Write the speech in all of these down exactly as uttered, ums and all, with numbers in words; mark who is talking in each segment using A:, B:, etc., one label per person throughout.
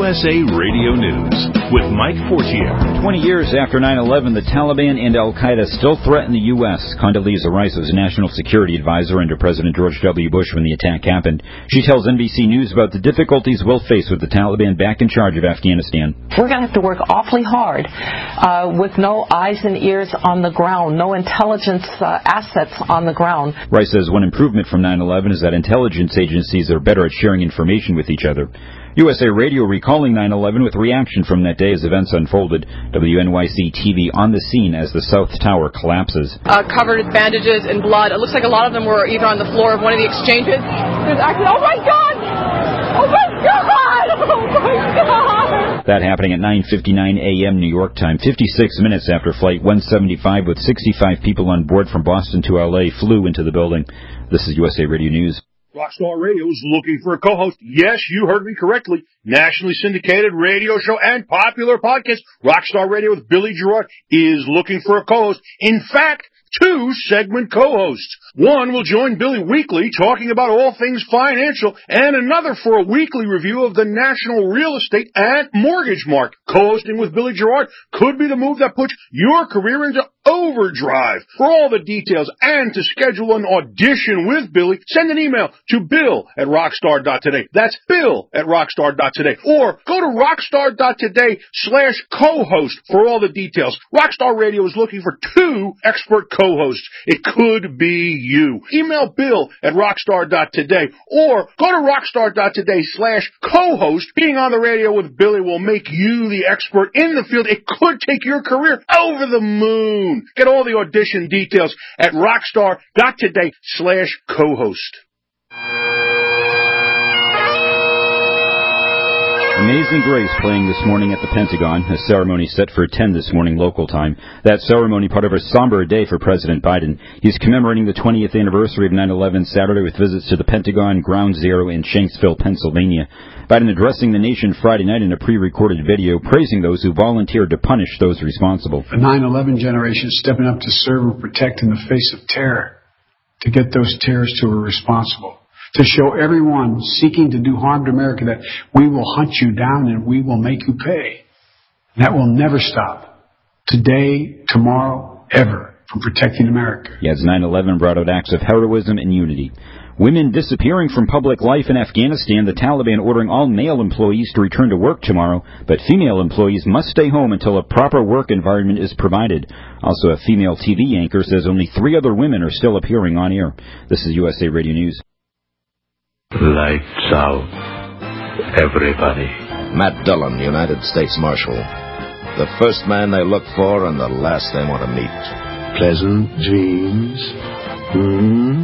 A: S A Radio News with Mike Fortier.
B: Twenty years after nine eleven, the Taliban and Al-Qaeda still threaten the U S Condoleezza Rice was National Security Advisor under President George W. Bush when the attack happened. She tells N B C News about the difficulties we'll face with the Taliban back in charge of Afghanistan.
C: We're going to have to work awfully hard uh, with no eyes and ears on the ground, no intelligence uh, assets on the ground.
B: Rice says one improvement from nine eleven is that intelligence agencies are better at sharing information with each other. U S A Radio recalling nine eleven with reaction from that day as events unfolded. W N Y C T V on the scene as the South Tower collapses.
D: Uh, covered with bandages and blood. It looks like a lot of them were either on the floor of one of the exchanges. There's actually, oh my God! Oh my God! Oh my God!
B: That happening at nine fifty-nine a.m. New York time, fifty-six minutes after Flight one seventy-five with sixty-five people on board from Boston to L A flew into the building. This is U S A Radio News.
E: Rockstar Radio is looking for a co-host. Yes, you heard me correctly. Nationally syndicated radio show and popular podcast, Rockstar Radio with Billy Gerard, is looking for a co-host. In fact, two segment co-hosts. One will join Billy weekly talking about all things financial, and another for a weekly review of the national real estate and mortgage market. Co-hosting with Billy Gerard could be the move that puts your career into overdrive. For all the details and to schedule an audition with Billy, send an email to bill at rockstar dot today. That's bill at rockstar dot today. Or go to rockstar dot today slash co-host for all the details. Rockstar Radio is looking for two expert co-hosts. It could be you. Email bill at rockstar dot today or go to rockstar dot today slash co-host. Being on the radio with Billy will make you the expert in the field. It could take your career over the moon. Get all the audition details at rockstar dot today slash co-host.
B: Amazing Grace playing this morning at the Pentagon. A ceremony set for ten this morning local time. That ceremony part of a somber day for President Biden. He's commemorating the twentieth anniversary of nine eleven Saturday with visits to the Pentagon, Ground Zero in Shanksville, Pennsylvania. Biden addressing the nation Friday night in a pre-recorded video, praising those who volunteered to punish those responsible.
F: The nine eleven generation stepping up to serve and protect in the face of terror, to get those terrorists who are responsible. To show everyone seeking to do harm to America that we will hunt you down and we will make you pay. And that will never stop. Today, tomorrow, ever, from protecting America.
B: He adds nine eleven brought out acts of heroism and unity. Women disappearing from public life in Afghanistan, the Taliban ordering all male employees to return to work tomorrow, but female employees must stay home until a proper work environment is provided. Also, a female T V anchor says only three other women are still appearing on air. This is U S A Radio News.
G: Lights out, everybody.
H: Matt Dillon, United States Marshal. The first man they look for and the last they want to meet.
G: Pleasant dreams. Hmm?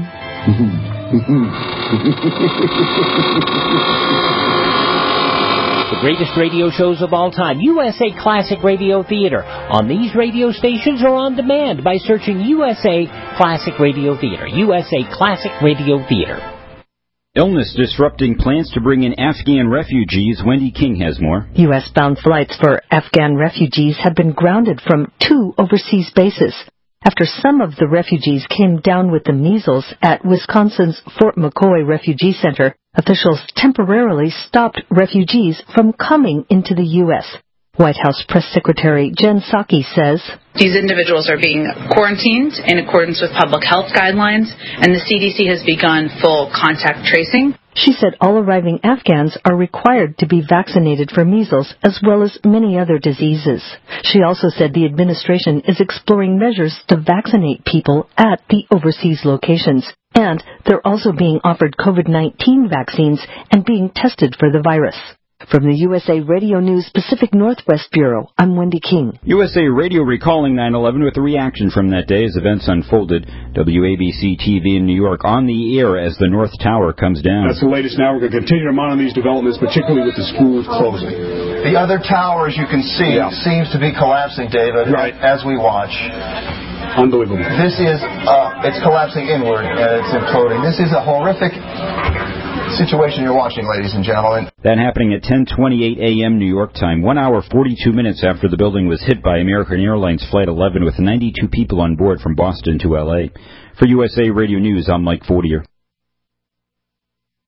I: The greatest radio shows of all time, U S A Classic Radio Theater, on these radio stations or on demand by searching U S A Classic Radio Theater. U S A Classic Radio Theater.
B: Illness disrupting plans to bring in Afghan refugees. Wendy King has more.
J: U S-bound flights for Afghan refugees have been grounded from two overseas bases after some of the refugees came down with the measles at Wisconsin's Fort McCoy Refugee Center. Officials temporarily stopped refugees from coming into the U S White House Press Secretary Jen Psaki says,
K: these individuals are being quarantined in accordance with public health guidelines, and the C D C has begun full contact tracing.
J: She said all arriving Afghans are required to be vaccinated for measles as well as many other diseases. She also said the administration is exploring measures to vaccinate people at the overseas locations, and they're also being offered COVID nineteen vaccines and being tested for the virus. From the U S A Radio News Pacific Northwest Bureau, I'm Wendy King.
B: U S A Radio recalling nine eleven with a reaction from that day as events unfolded. W A B C T V in New York on the air as the North Tower comes down.
L: That's the latest now. We're going to continue to monitor these developments, particularly with the schools closing.
M: The other tower, as you can see, yeah. seems to be collapsing, David, right. as we watch.
L: Unbelievable.
M: This is, uh, it's collapsing inward and it's imploding. This is a horrific situation you're watching, ladies and gentlemen.
B: That happening at ten twenty-eight a.m. New York time, one hour forty-two minutes after the building was hit by American Airlines Flight eleven with ninety-two people on board from Boston to L A. For U S A Radio News, I'm Mike Fortier.